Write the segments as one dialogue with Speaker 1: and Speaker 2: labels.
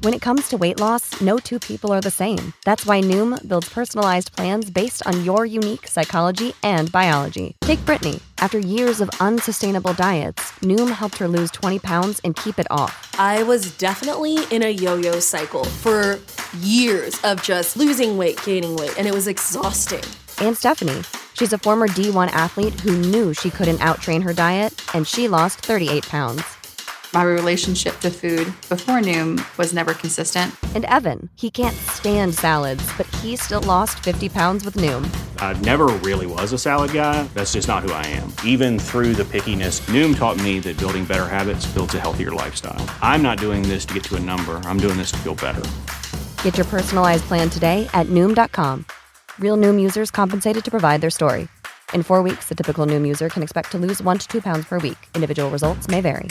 Speaker 1: When it comes to weight loss, no two people are the same. That's why Noom builds personalized plans based on your unique psychology and biology. Take Brittany. After years of unsustainable diets, Noom helped her lose 20 pounds and keep it off.
Speaker 2: I was definitely in a yo-yo cycle for years of just losing weight, gaining weight, and it was exhausting.
Speaker 1: And Stephanie. She's a former D1 athlete who knew she couldn't outtrain her diet, and she lost 38 pounds.
Speaker 3: My relationship to food before Noom was never consistent.
Speaker 1: And Evan, he can't stand salads, but he still lost 50 pounds with Noom.
Speaker 4: I never really was a salad guy. That's just not who I am. Even through the pickiness, Noom taught me that building better habits builds a healthier lifestyle. I'm not doing this to get to a number. I'm doing this to feel better.
Speaker 1: Get your personalized plan today at Noom.com. Real Noom users compensated to provide their story. In 4 weeks, the typical Noom user can expect to lose 1 to 2 pounds per week. Individual results may vary.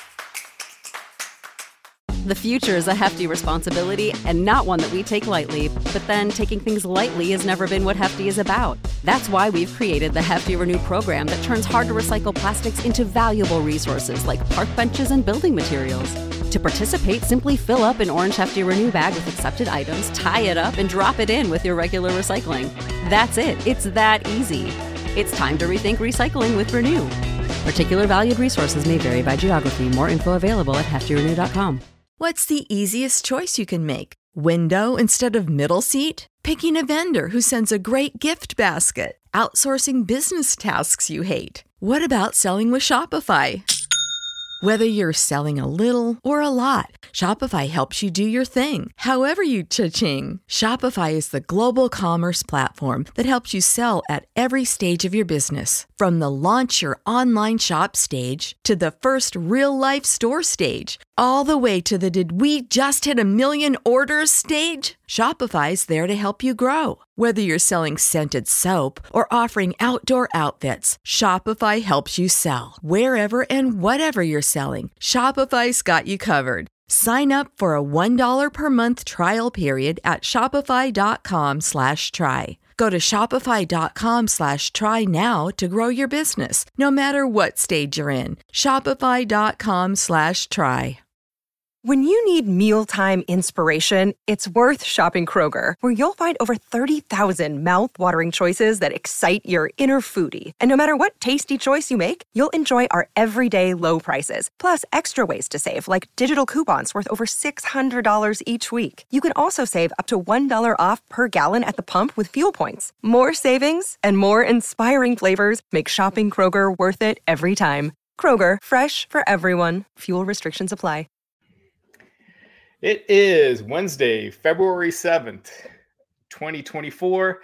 Speaker 5: The future is a hefty responsibility and not one that we take lightly. But then taking things lightly has never been what Hefty is about. That's why we've created the Hefty Renew program that turns hard to recycle plastics into valuable resources like park benches and building materials. To participate, simply fill up an orange Hefty Renew bag with accepted items, tie it up, and drop it in with your regular recycling. That's it. It's that easy. It's time to rethink recycling with Renew. Particular valued resources may vary by geography. More info available at heftyrenew.com.
Speaker 6: What's the easiest choice you can make? Window instead of middle seat? Picking a vendor who sends a great gift basket? Outsourcing business tasks you hate? What about selling with Shopify? Whether you're selling a little or a lot, Shopify helps you do your thing, however you cha-ching. Shopify is the global commerce platform that helps you sell at every stage of your business. From the launch your online shop stage to the first real-life store stage, all the way to the did we just hit 1 million orders stage? Shopify's there to help you grow. Whether you're selling scented soap or offering outdoor outfits, Shopify helps you sell. Wherever and whatever you're selling, Shopify's got you covered. Sign up for a $1 per month trial period at shopify.com/try. Go to shopify.com/try now to grow your business, no matter what stage you're in. Shopify.com/try.
Speaker 7: When you need mealtime inspiration, it's worth shopping Kroger, where you'll find over 30,000 mouth-watering choices that excite your inner foodie. And no matter what tasty choice you make, you'll enjoy our everyday low prices, plus extra ways to save, like digital coupons worth over $600 each week. You can also save up to $1 off per gallon at the pump with fuel points. More savings and more inspiring flavors make shopping Kroger worth it every time. Kroger, fresh for everyone. Fuel restrictions apply.
Speaker 8: It is Wednesday, February 7th, 2024,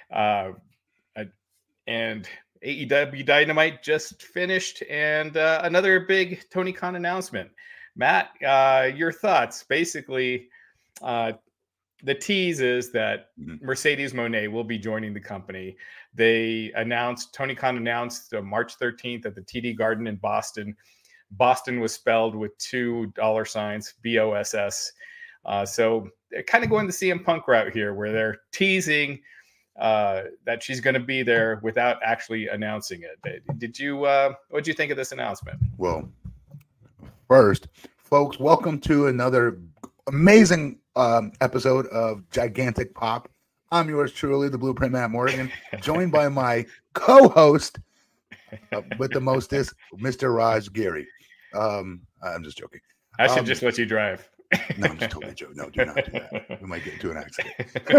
Speaker 8: and AEW Dynamite just finished, and another big Tony Khan announcement. Matt, your thoughts? Basically, the tease is that Mercedes Moné will be joining the company. Tony Khan announced March 13th at the TD Garden in Boston. Boston was spelled with $2, BOSS. So they're kind of going the CM Punk route here, where they're teasing that she's going to be there without actually announcing it. What did you think of this announcement?
Speaker 9: Well, first, folks, welcome to another amazing episode of Gigantic Pop. I'm yours truly, the Blueprint Matt Morgan, joined by my co-host with the mostest, Mr. Raj Giri. I'm just joking.
Speaker 8: I should just let you drive.
Speaker 9: No, I'm just totally joking. No, do not do that. We might get into an accident.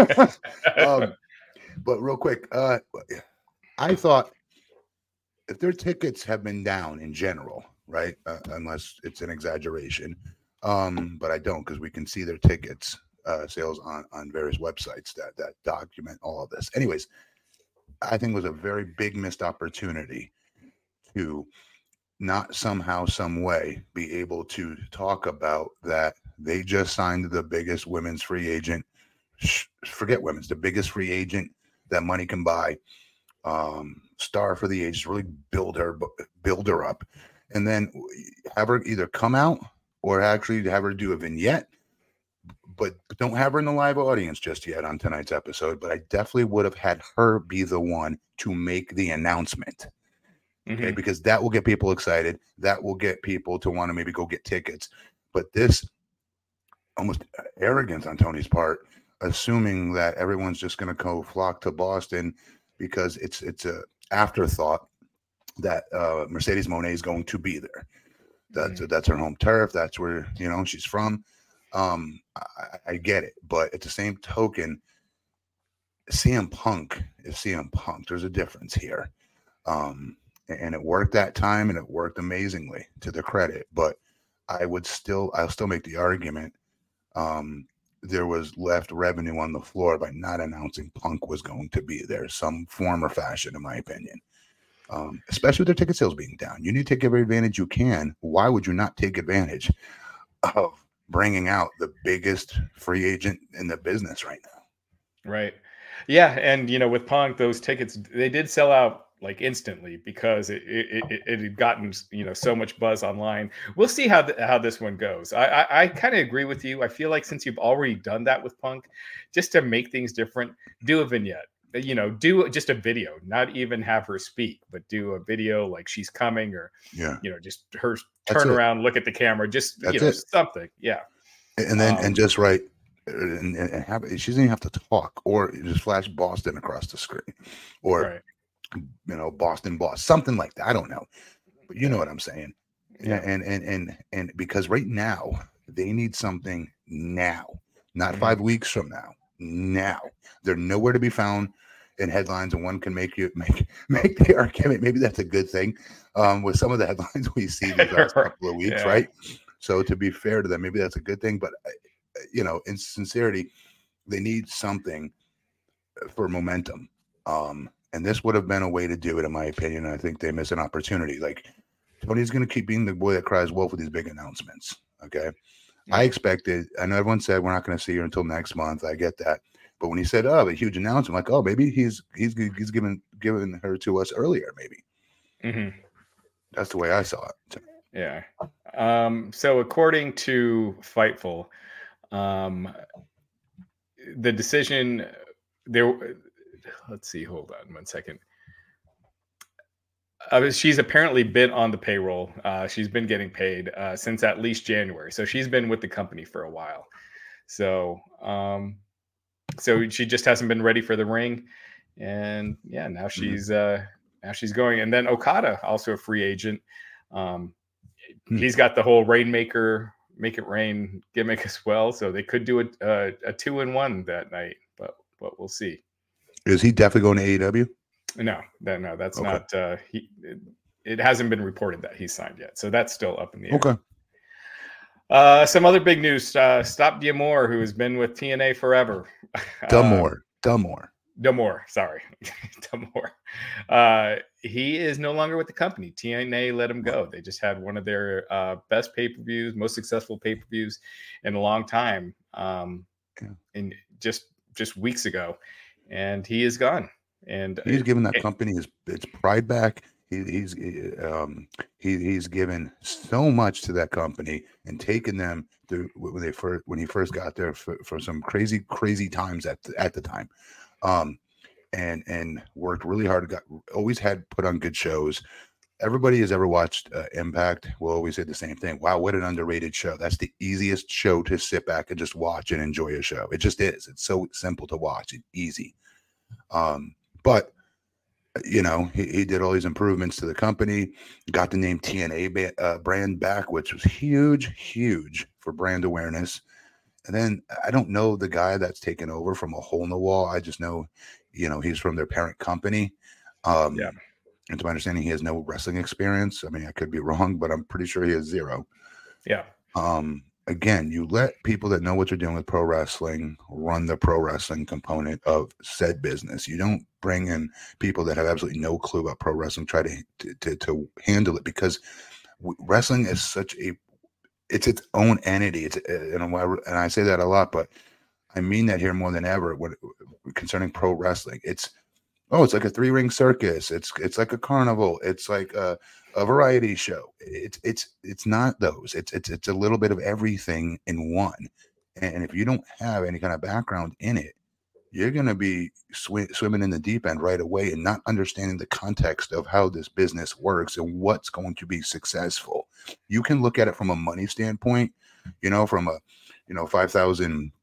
Speaker 9: But real quick, I thought if their tickets have been down in general, right, unless it's an exaggeration, but I don't, because we can see their tickets sales on various websites that document all of this. Anyways, I think it was a very big missed opportunity to not somehow, some way be able to talk about that they just signed the biggest women's free agent. Forget women's, the biggest free agent that money can buy. Star for the ages, really build her up, and then have her either come out or actually have her do a vignette. But don't have her in the live audience just yet on tonight's episode. But I definitely would have had her be the one to make the announcement. Okay, because that will get people excited. That will get people to want to maybe go get tickets. But this almost arrogance on Tony's part, assuming that everyone's just going to go flock to Boston because it's a afterthought that Mercedes Moné is going to be there. That's her home turf. That's where she's from. I get it, but at the same token, CM Punk is CM Punk. There's a difference here, and it worked that time, and it worked amazingly to the credit. But I'll still make the argument. There was left revenue on the floor by not announcing Punk was going to be there, some form or fashion, in my opinion. Especially with their ticket sales being down. You need to take every advantage you can. Why would you not take advantage of bringing out the biggest free agent in the business right now?
Speaker 8: Right. Yeah. And, with Punk, those tickets, they did sell out like instantly because it had gotten, so much buzz online. We'll see how this one goes. I kind of agree with you. I feel like since you've already done that with Punk, just to make things different, do a vignette. Do just a video, not even have her speak, but do a video like she's coming, or just her turn around, look at the camera, just something. Yeah.
Speaker 9: And then and just write and have she doesn't even have to talk, or just flash Boston across the screen, or Boston boss, something like that. I don't know, but you know what I'm saying. Yeah. And because right now they need something now, not 5 weeks from now. Now they're nowhere to be found in headlines, and one can make the argument. Maybe that's a good thing with some of the headlines we see these last couple of weeks, right? So to be fair to them, maybe that's a good thing. But in sincerity, they need something for momentum. And this would have been a way to do it, in my opinion. I think they miss an opportunity. Like, Tony's going to keep being the boy that cries wolf with these big announcements. Okay. I expected, I know everyone said we're not going to see her until next month. I get that. But when he said, a huge announcement, like, maybe he's given her to us earlier, maybe. Mm-hmm. That's the way I saw it.
Speaker 8: Yeah. So according to Fightful, the decision there, let's see, hold on 1 second. She's apparently been on the payroll. She's been getting paid since at least January. So she's been with the company for a while. So she just hasn't been ready for the ring. And now she's going. And then Okada, also a free agent. He's got the whole Rainmaker, Make It Rain gimmick as well. So they could do a 2-in-1 that night, but we'll see.
Speaker 9: Is he definitely going to AEW?
Speaker 8: No, that's okay. Not. It hasn't been reported that he's signed yet, so that's still up in the air.
Speaker 9: Okay.
Speaker 8: Some other big news: Stop D'Amore, who has been with TNA forever.
Speaker 9: D'Amore.
Speaker 8: Sorry, D'Amore. He is no longer with the company. TNA let him go. They just had one of their best pay-per-views, most successful pay-per-views in a long time, in just weeks ago, and he is gone. And
Speaker 9: he's given that company its pride back. He's given so much to that company and taken them to when he first got there for some crazy times at the time, and worked really hard. Always had put on good shows. Everybody has ever watched Impact will always say the same thing. Wow, what an underrated show. That's the easiest show to sit back and just watch and enjoy a show. It just is. It's so simple to watch and easy. But he did all these improvements to the company, got the name TNA brand back, which was huge for brand awareness. And then I don't know the guy that's taken over from a hole in the wall. I just know, he's from their parent company. And to my understanding, he has no wrestling experience. I mean, I could be wrong, but I'm pretty sure he has zero.
Speaker 8: Yeah.
Speaker 9: Again, you let people that know what you're doing with pro wrestling run the pro wrestling component of said business. You don't bring in people that have absolutely no clue about pro wrestling, try to handle it, because wrestling is it's its own entity. And I say that a lot, but I mean that here more than ever concerning pro wrestling. It's like a 3-ring circus. It's like a carnival. It's like a variety show. It's not those. It's a little bit of everything in one. And if you don't have any kind of background in it, you're going to be swimming in the deep end right away and not understanding the context of how this business works and what's going to be successful. You can look at it from a money standpoint, from a 5,000,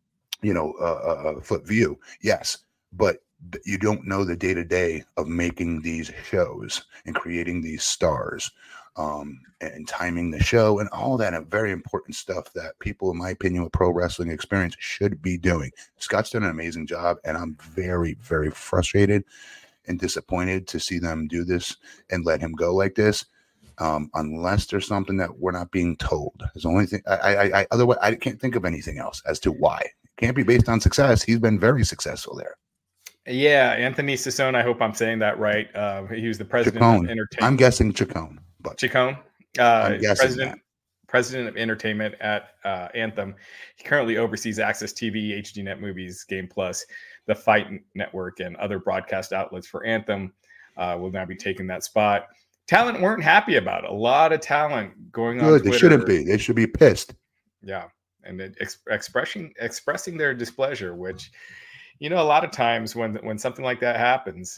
Speaker 9: foot view. Yes. But you don't know the day-to-day of making these shows and creating these stars, and timing the show and all that very important stuff that people, in my opinion, with pro wrestling experience should be doing. Scott's done an amazing job, and I'm very, very frustrated and disappointed to see them do this and let him go like this. Unless there's something that we're not being told. Is the only thing. Otherwise, I can't think of anything else as to why. It can't be based on success. He's been very successful there.
Speaker 8: Yeah, Anthony Sassone, I hope I'm saying that right. He was the president
Speaker 9: Chacon.
Speaker 8: of entertainment.
Speaker 9: I'm guessing Chacon. But
Speaker 8: Chacon,
Speaker 9: I'm guessing
Speaker 8: president of entertainment at Anthem. He currently oversees Access TV, HDNet Movies, Game Plus, the Fight Network, and other broadcast outlets for Anthem. Will now be taking that spot. Talent weren't happy about it. A lot of talent going on Twitter.
Speaker 9: They shouldn't be. They should be pissed.
Speaker 8: Yeah, and expressing their displeasure, which, a lot of times when something like that happens,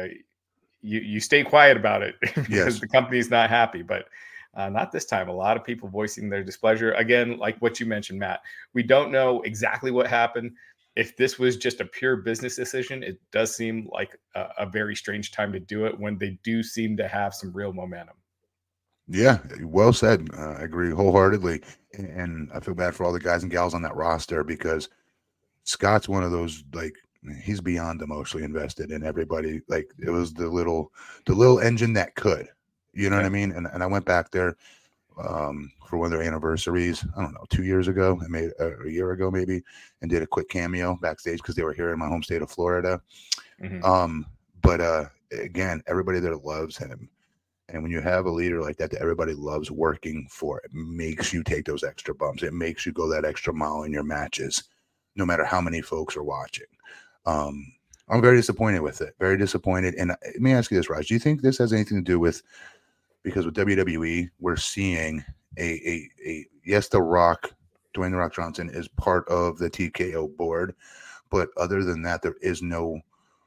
Speaker 8: you stay quiet about it because the company's not happy. But not this time. A lot of people voicing their displeasure. Again, like what you mentioned, Matt, we don't know exactly what happened. If this was just a pure business decision, it does seem like a very strange time to do it when they do seem to have some real momentum.
Speaker 9: Yeah, well said. I agree wholeheartedly. And I feel bad for all the guys and gals on that roster, because Scott's one of those, he's beyond emotionally invested in everybody. Like, it was the little engine that could, what I mean? And I went back there for one of their anniversaries, I don't know, 2 years ago, a year ago maybe, and did a quick cameo backstage because they were here in my home state of Florida. Mm-hmm. But again, everybody there loves him. And when you have a leader like that everybody loves working for, it makes you take those extra bumps. It makes you go that extra mile in your matches, no matter how many folks are watching. I'm very disappointed with it. Very disappointed. And let me ask you this, Raj. Do you think this has anything to do with, because with WWE, we're seeing yes, Dwayne The Rock Johnson is part of the TKO board, but other than that, there is no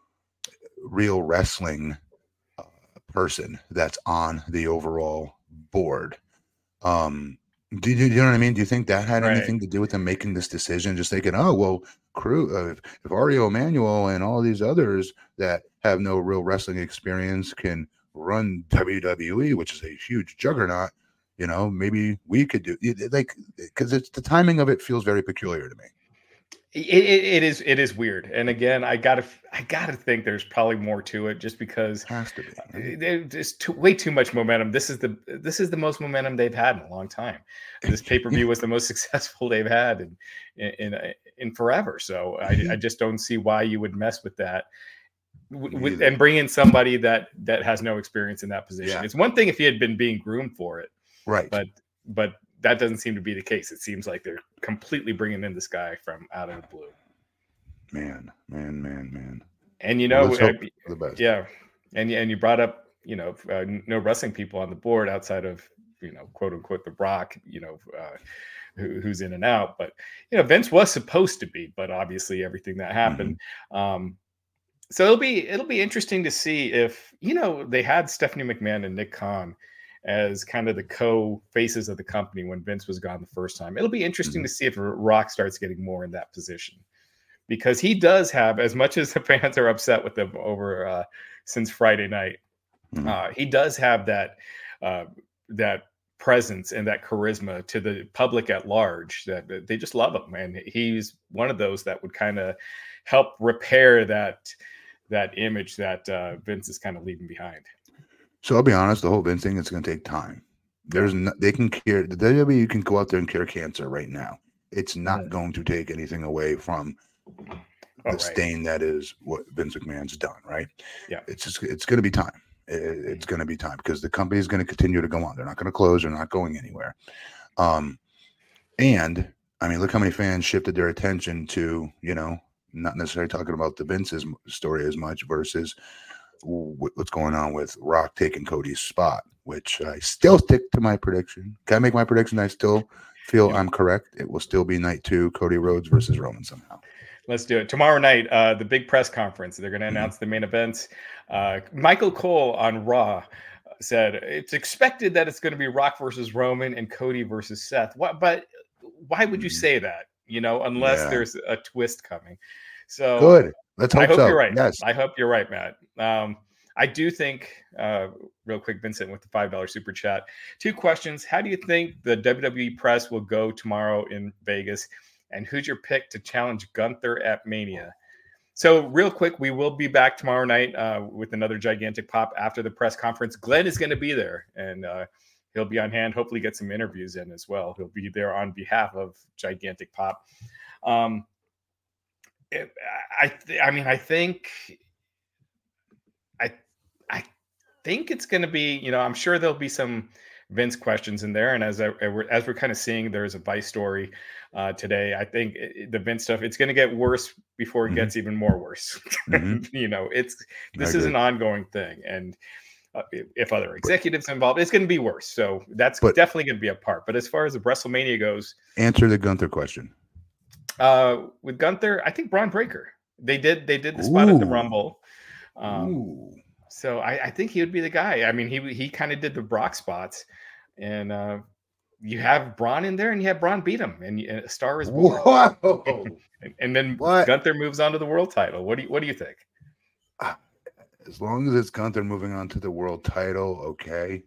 Speaker 9: real wrestling person that's on the overall board. Do you know what I mean? Do you think that had anything to do with them making this decision? Just thinking, crew, if Ario Emanuel and all these others that have no real wrestling experience can run WWE, which is a huge juggernaut, maybe we could do, because it's the timing of it feels very peculiar to me.
Speaker 8: It is weird, and again, I gotta think there's probably more to it, just because
Speaker 9: it has to be.
Speaker 8: There's way too much momentum. This is the most momentum they've had in a long time. This pay-per-view was the most successful they've had in forever. So I just don't see why you would mess with that and bring in somebody that has no experience in that position. Yeah. It's one thing if he had been being groomed for it,
Speaker 9: right?
Speaker 8: But that doesn't seem to be the case. It seems like they're completely bringing in this guy from out of the blue. Man. And
Speaker 9: the best.
Speaker 8: Yeah, and you brought up no wrestling people on the board outside of quote unquote The Rock, who's in and out. But Vince was supposed to be, but obviously everything that happened. Mm-hmm. So it'll be interesting to see if they had Stephanie McMahon and Nick Khan as kind of the co-faces of the company when Vince was gone the first time. It'll be interesting to see if Rock starts getting more in that position, because he does have, as much as the fans are upset with him over since Friday night, he does have that presence and that charisma to the public at large that they just love him. And he's one of those that would kind of help repair that image that Vince is kind of leaving behind.
Speaker 9: So I'll be honest, the whole Vince thing, it's going to take time. They can cure the WWE. Can go out there and cure cancer right now. It's not going to take anything away from the stain that is what Vince McMahon's done. Right?
Speaker 8: Yeah.
Speaker 9: It's going to be time. It's going to be time, because the company is going to continue to go on. They're not going to close. They're not going anywhere. And I mean, look how many fans shifted their attention to not necessarily talking about the Vince's story as much versus what's going on with Rock taking Cody's spot, which I still stick to my prediction. Can I make my prediction? I still feel I'm correct. It will still be night 2, Cody Rhodes versus Roman somehow.
Speaker 8: Let's do it. Tomorrow night, the big press conference. They're going to announce the main events. Michael Cole on Raw said it's expected that it's going to be Rock versus Roman and Cody versus Seth. But why would you say that? unless
Speaker 9: Yeah.
Speaker 8: there's a twist coming. So
Speaker 9: Good. Let's hope
Speaker 8: I hope
Speaker 9: so.
Speaker 8: you're right.
Speaker 9: Yes.
Speaker 8: I hope you're right, Matt. I do think, real quick, Vincent with the $5 super chat. 2 questions. How do you think the WWE press will go tomorrow in Vegas? And who's your pick to challenge Gunther at Mania? So real quick, we will be back tomorrow night with another Gigantic Pop after the press conference. Glenn is going to be there, and he'll be on hand. Hopefully get some interviews in as well. He'll be there on behalf of Gigantic Pop. I think it's going to be, I'm sure there'll be some Vince questions in there. And as we're kind of seeing, there's a Vice story today. I think the Vince stuff, it's going to get worse before it gets even more worse. This is an ongoing thing. And if other executives involved, it's going to be worse. So that's definitely going to be a part. But as far as the WrestleMania goes,
Speaker 9: answer the Gunther question.
Speaker 8: With Gunther, I think Braun Breaker. They did the spot at the Rumble. So I think he would be the guy. I mean, he kind of did the Brock spots, and you have Braun in there, and you have Braun beat him, and a star is born.
Speaker 9: Whoa!
Speaker 8: and then Gunther moves on to the world title. What do you think?
Speaker 9: As long as it's Gunther moving on to the world title, okay.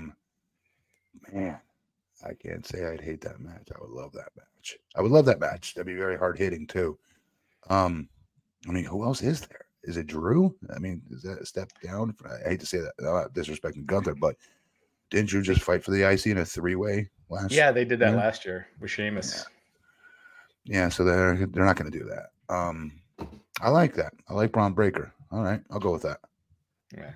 Speaker 9: Man, I can't say I'd hate that match. I would love that match. That'd be very hard hitting too. I mean, who else is there? Is it Drew? I mean, is that a step down? I hate to say that, not disrespecting Gunther, but didn't you just fight for the IC in a 3-way last year?
Speaker 8: Yeah, they did that last year with Sheamus.
Speaker 9: Yeah, so they're not going to do that. I like that. I like Braun Breaker. All right, I'll go with that.
Speaker 8: Yeah.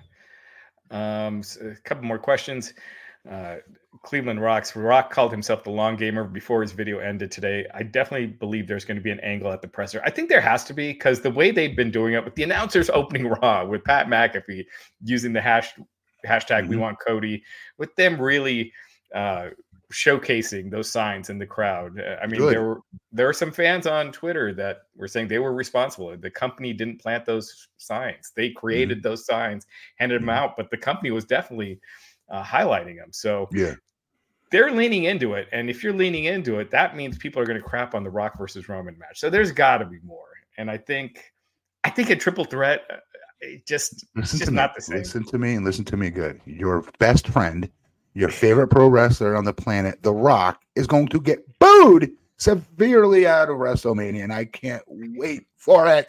Speaker 8: So a couple more questions. Cleveland Rocks. Rock called himself the long gamer before his video ended today. I definitely believe there's going to be an angle at the presser. I think there has to be, because the way they've been doing it with the announcers opening Raw, with Pat McAfee using the hashtag We Want Cody, with them really showcasing those signs in the crowd. I mean, there were some fans on Twitter that were saying they were responsible. The company didn't plant those signs. They created those signs, handed them out, but the company was definitely highlighting them. So they're leaning into it. And if you're leaning into it, that means people are going to crap on the Rock versus Roman match. So there's got to be more. And I think a triple threat, just not the same.
Speaker 9: Listen to me and listen to me good. Your best friend, your favorite pro wrestler on the planet, The Rock, is going to get booed severely out of WrestleMania, and I can't wait for it.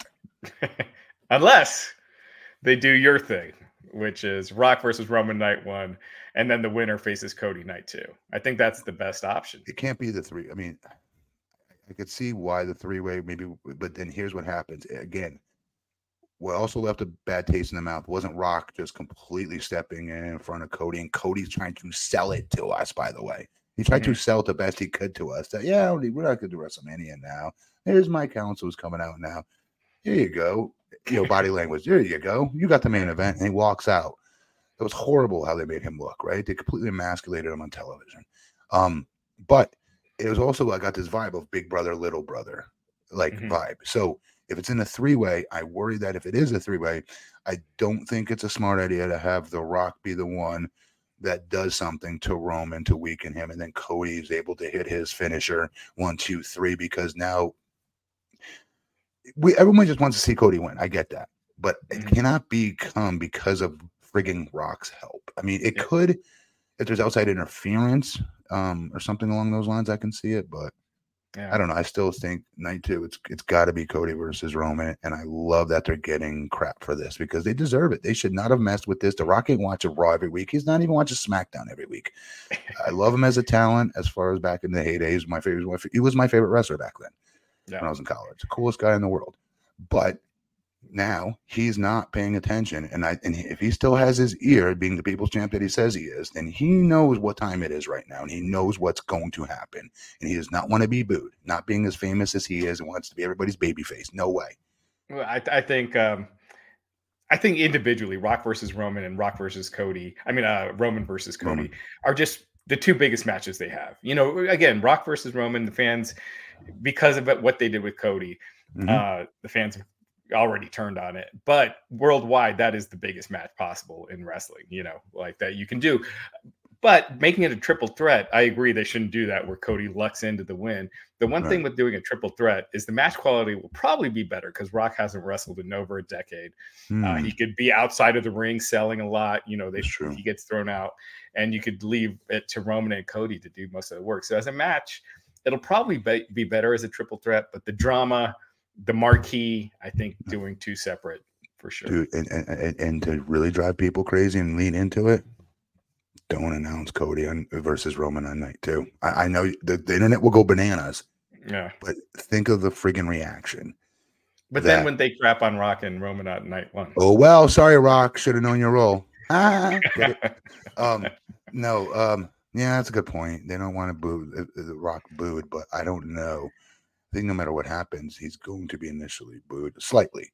Speaker 8: Unless they do your thing, which is Rock versus Roman night 1, and then the winner faces Cody night 2. I think that's the best option.
Speaker 9: It can't be the 3. I mean, I could see why the 3-way maybe, but then here's what happens. Again, what also left a bad taste in the mouth wasn't Rock just completely stepping in front of Cody, and Cody's trying to sell it to us, by the way. He tried to sell it the best he could to us that, we're not going to do WrestleMania now. Here's my counsel who's coming out now. Here you go. Body language. There you go. You got the main event. And he walks out. It was horrible how they made him look, right? They completely emasculated him on television. But it was also, I got this vibe of big brother, little brother, vibe. So if it's in a 3-way, I worry that if it is a 3-way, I don't think it's a smart idea to have The Rock be the one that does something to Roman to weaken him. And then Cody is able to hit his finisher 1, 2, 3, because now everyone just wants to see Cody win. I get that. But it cannot become because of frigging Rock's help. I mean, it could, if there's outside interference or something along those lines, I can see it. But I don't know. I still think night 2, it's got to be Cody versus Roman. And I love that they're getting crap for this because they deserve it. They should not have messed with this. The Rock ain't watching Raw every week. He's not even watching SmackDown every week. I love him as a talent. As far as back in the heyday, he was my favorite wrestler back then when I was in college. The coolest guy in the world. But now he's not paying attention, and if he still has his ear, being the people's champ that he says he is, then he knows what time it is right now, and he knows what's going to happen, and he does not want to be booed. Not being as famous as he is, and wants to be everybody's babyface. No way.
Speaker 8: Well, I think individually, Rock versus Roman and Rock versus Cody. I mean, Roman versus Cody are just the 2 biggest matches they have. Again, Rock versus Roman. The fans, because of what they did with Cody, the fans already turned on it, but worldwide that is the biggest match possible in wrestling, that you can do. But making it a triple threat, I agree they shouldn't do that where Cody lucks into the win. The one thing with doing a triple threat is the match quality will probably be better because Rock hasn't wrestled in over a decade. He could be outside of the ring selling a lot. You know, he gets thrown out, and you could leave it to Roman and Cody to do most of the work. So as a match, it'll probably be better as a triple threat, but the drama, the marquee, I think doing two separate for sure.
Speaker 9: Dude, and to really drive people crazy and lean into it, don't announce Cody versus Roman on night 2. I know the internet will go bananas.
Speaker 8: Yeah.
Speaker 9: But think of the friggin' reaction.
Speaker 8: But then when they crap on Rock and Roman on night 1.
Speaker 9: Oh, well, sorry, Rock. Should have known your role. Yeah, that's a good point. They don't want to boo the Rock booed, but I don't know. I think no matter what happens, he's going to be initially booed slightly.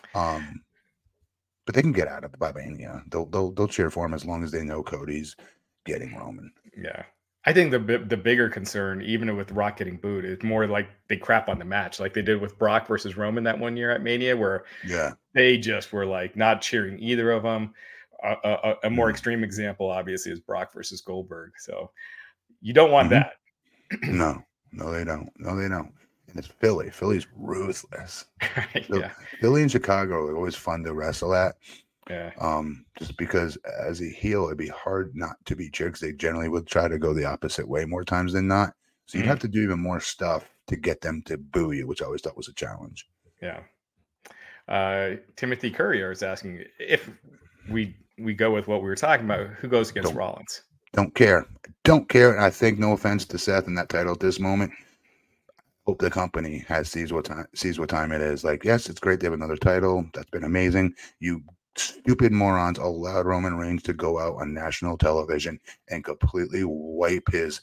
Speaker 9: But they can get out of it by Mania. They'll cheer for him as long as they know Cody's getting Roman.
Speaker 8: Yeah. I think the bigger concern, even with Rock getting booed, is more like they crap on the match, like they did with Brock versus Roman that one year at Mania, where they just were like not cheering either of them. A more extreme example, obviously, is Brock versus Goldberg. So you don't want that.
Speaker 9: No, they don't. And it's Philly. Philly's ruthless. Philly and Chicago are always fun to wrestle at.
Speaker 8: Yeah.
Speaker 9: Just because as a heel, it'd be hard not to be cheered because they generally would try to go the opposite way more times than not. So you'd have to do even more stuff to get them to boo you, which I always thought was a challenge.
Speaker 8: Yeah. Timothy Courier is asking if we go with what we were talking about, who goes against Rollins?
Speaker 9: Don't care. And I think, no offense to Seth in that title at this moment, hope the company sees what time it is. Like, yes, it's great they have another title. That's been amazing. You stupid morons allowed Roman Reigns to go out on national television and completely wipe his,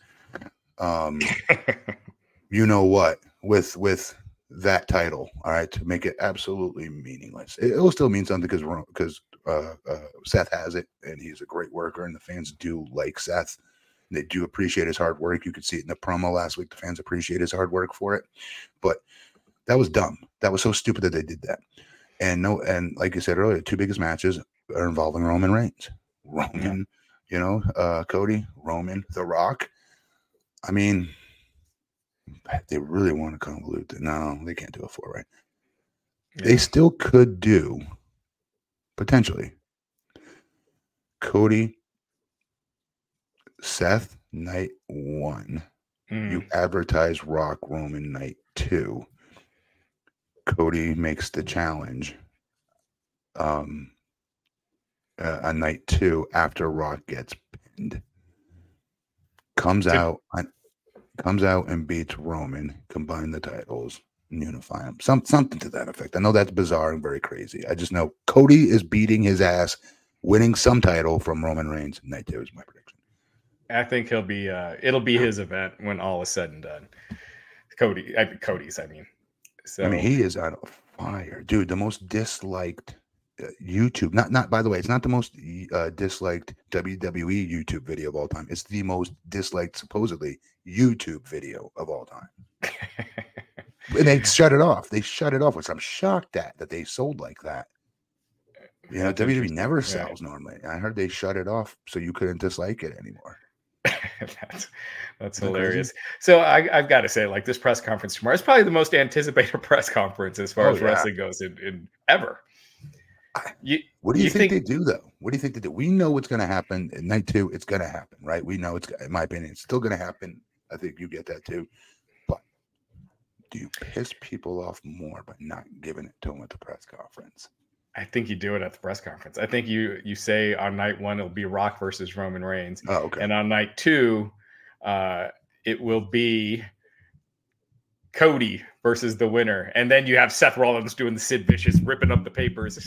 Speaker 9: you know what, with that title. All right, to make it absolutely meaningless. It will still mean something because Seth has it, and he's a great worker, and the fans do like Seth. They do appreciate his hard work. You could see it in the promo last week. The fans appreciate his hard work for it. But that was dumb. That was so stupid that they did that. And like you said earlier, the two biggest matches are involving Roman Reigns. Cody, Roman, The Rock. I mean, they really want to convolute it. No, they can't do it for right. Yeah. They still could do, potentially, Cody, Seth, night 1. You advertise Rock, Roman, night 2. Cody makes the challenge on night 2 after Rock gets pinned. Comes out and beats Roman, combine the titles, and unify them. Something to that effect. I know that's bizarre and very crazy. I just know Cody is beating his ass, winning some title from Roman Reigns. Night 2 is my prediction.
Speaker 8: I think he'll be. It'll be his event when all is said and done. Cody's. So
Speaker 9: he is on fire, dude. The most disliked YouTube. Not. By the way, it's not the most disliked WWE YouTube video of all time. It's the most disliked, supposedly, YouTube video of all time. And they shut it off. Which I'm shocked at that they sold like that. WWE never sells normally. I heard they shut it off so you couldn't dislike it anymore.
Speaker 8: That's hilarious. So I've got to say, like, this press conference tomorrow is probably the most anticipated press conference as far as wrestling goes in ever.
Speaker 9: What do you think they do, though? What do you think they do? We know what's going to happen in night 2. It's going to happen, right? We know it's, in my opinion, it's still going to happen. I think you get that too. But do you piss people off more by not giving it to them at the press conference?
Speaker 8: I think you do it at the press conference. I think you say on night 1 it'll be Rock versus Roman Reigns.
Speaker 9: Oh, okay.
Speaker 8: And on night 2, it will be Cody versus the winner. And then you have Seth Rollins doing the Sid Vicious, ripping up the papers.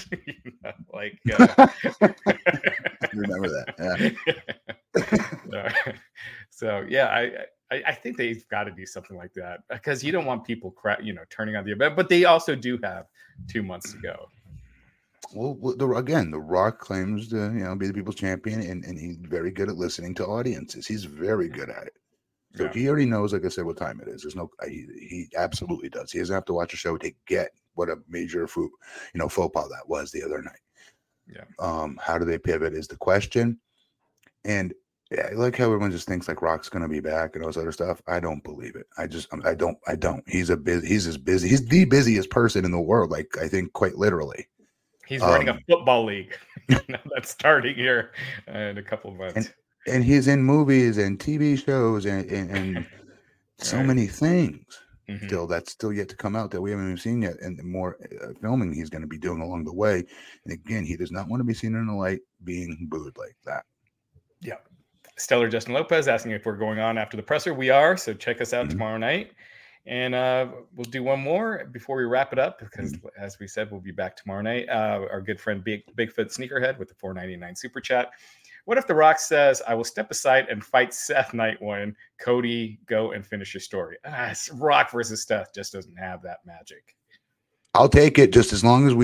Speaker 9: Remember that. Yeah.
Speaker 8: So yeah, I think they've got to do something like that because you don't want people turning on the event, but they also do have 2 months to go.
Speaker 9: Well, The Rock claims to be the people's champion, and he's very good at listening to audiences. He's very good at it. So he already knows, like I said, what time it is. There's no, he absolutely does. He doesn't have to watch a show to get what a major faux pas that was the other night.
Speaker 8: Yeah.
Speaker 9: How do they pivot is the question. And Yeah, I like how everyone just thinks like Rock's gonna be back and all this other stuff. I don't believe it. I don't. He's as busy. He's the busiest person in the world. Like, I think quite literally.
Speaker 8: He's running a football league that's starting here in a couple of months.
Speaker 9: And he's in movies and TV shows and so many things that's still yet to come out that we haven't even seen yet. And the more filming he's going to be doing along the way. And again, he does not want to be seen in the light being booed like that.
Speaker 8: Yeah. Stellar Justin Lopez asking if we're going on after the presser. We are. So check us out tomorrow night. And we'll do one more before we wrap it up, because as we said, we'll be back tomorrow night. Our good friend Bigfoot Sneakerhead with the $4.99 super chat. What if The Rock says, I will step aside and fight Seth night one? Cody, go and finish your story. Rock versus Seth just doesn't have that magic.
Speaker 9: I'll take it just as long as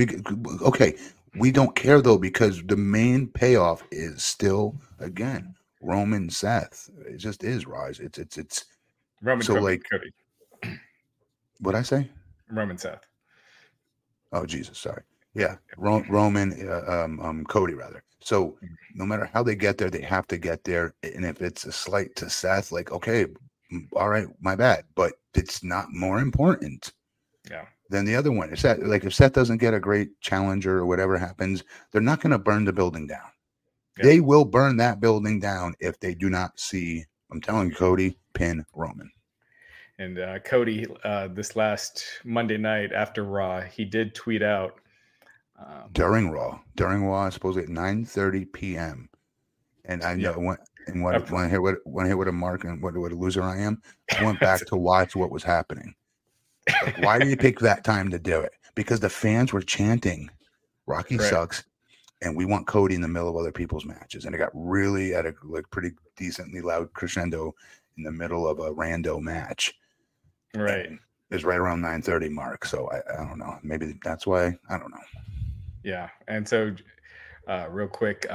Speaker 9: we don't care though, because the main payoff is still, again, Roman Seth. It just is, Raj. It's
Speaker 8: Roman
Speaker 9: so
Speaker 8: Cody.
Speaker 9: What'd I say?
Speaker 8: Roman Seth.
Speaker 9: Oh, Jesus, sorry. Yeah, Roman, Cody, rather. So no matter how they get there, they have to get there. And if it's a slight to Seth, like, okay, all right, my bad. But it's not more important than the other one. It's that, like, if Seth doesn't get a great challenger or whatever happens, they're not going to burn the building down. Yeah. They will burn that building down if they do not see, I'm telling you, Cody, pin Roman.
Speaker 8: And Cody, this last Monday night after Raw, he did tweet out.
Speaker 9: During Raw, supposedly at 9:30 p.m. And I know when I hear what a mark and what a loser I am, I went back to watch what was happening. Like, why did you pick that time to do it? Because the fans were chanting, "Rocky sucks," and we want Cody in the middle of other people's matches, and it got really at a pretty decently loud crescendo in the middle of a rando match.
Speaker 8: Right,
Speaker 9: and it was right around 9:30 mark. So I don't know. Maybe that's why. I don't know.
Speaker 8: Yeah. And so real quick.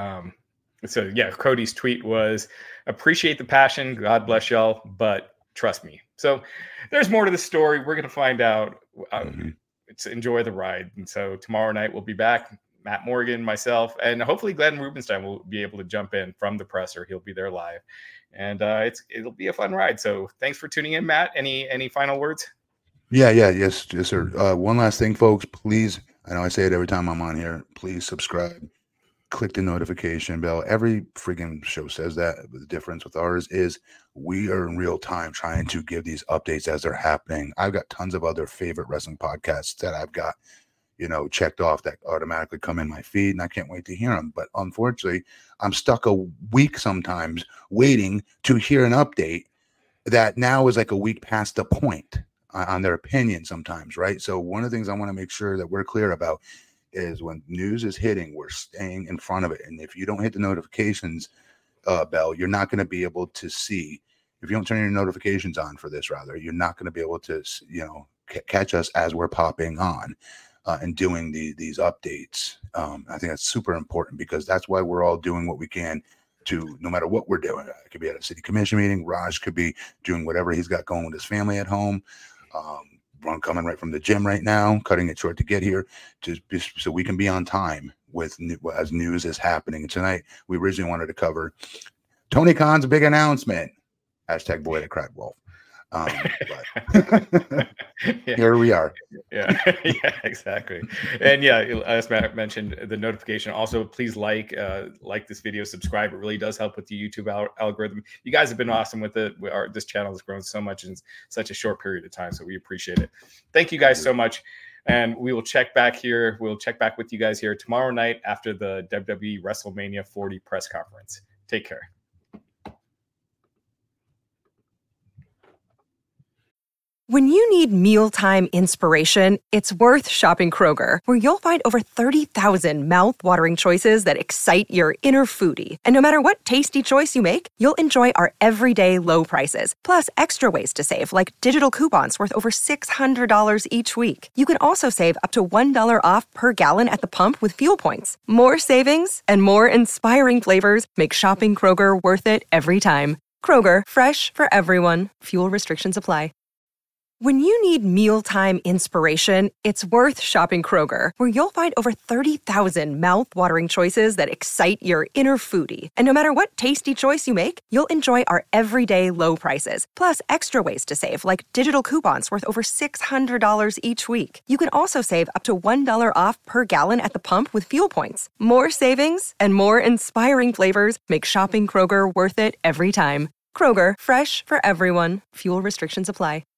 Speaker 8: Cody's tweet was, appreciate the passion. God bless y'all, but trust me. So there's more to the story. We're going to find out. Enjoy the ride. And so tomorrow night we'll be back. Matt Morgan, myself, and hopefully Glenn Rubenstein will be able to jump in from the presser. He'll be there live. And it'll be a fun ride. So thanks for tuning in, Matt. Any final words?
Speaker 9: Yes, sir. One last thing, folks, please. I know I say it every time I'm on here. Please subscribe. Click the notification bell. Every freaking show says that. But the difference with ours is we are in real time trying to give these updates as they're happening. I've got tons of other favorite wrestling podcasts that I've got, checked off that automatically come in my feed, and I can't wait to hear them. But unfortunately, I'm stuck a week sometimes waiting to hear an update that now is like a week past the point on their opinion sometimes, right? So one of the things I want to make sure that we're clear about is when news is hitting, we're staying in front of it. And if you don't hit the notifications bell, you're not going to be able to see. If you don't turn your notifications on for this, rather, you're not going to be able to, catch us as we're popping on and doing these updates. I think that's super important because that's why we're all doing what we can to, no matter what we're doing. It could be at a city commission meeting. Raj could be doing whatever he's got going with his family at home. Ron coming right from the gym right now, cutting it short to get here, so we can be on time with as news is happening. And tonight, we originally wanted to cover Tony Khan's big announcement. # boy to crack wolf. Here we are.
Speaker 8: Yeah, exactly. And as Matt mentioned, the notification. Also, please like this video, subscribe. It really does help with the YouTube algorithm. You guys have been awesome with it. This channel has grown so much in such a short period of time, so we appreciate it. Thank you guys so much. And we will check back here. We'll check back with you guys here tomorrow night after the WWE WrestleMania 40 press conference. Take care.
Speaker 7: When you need mealtime inspiration, it's worth shopping Kroger, where you'll find over 30,000 mouth-watering choices that excite your inner foodie. And no matter what tasty choice you make, you'll enjoy our everyday low prices, plus extra ways to save, like digital coupons worth over $600 each week. You can also save up to $1 off per gallon at the pump with fuel points. More savings and more inspiring flavors make shopping Kroger worth it every time. Kroger, fresh for everyone. Fuel restrictions apply. When you need mealtime inspiration, it's worth shopping Kroger, where you'll find over 30,000 mouth-watering choices that excite your inner foodie. And no matter what tasty choice you make, you'll enjoy our everyday low prices, plus extra ways to save, like digital coupons worth over $600 each week. You can also save up to $1 off per gallon at the pump with fuel points. More savings and more inspiring flavors make shopping Kroger worth it every time. Kroger, fresh for everyone. Fuel restrictions apply.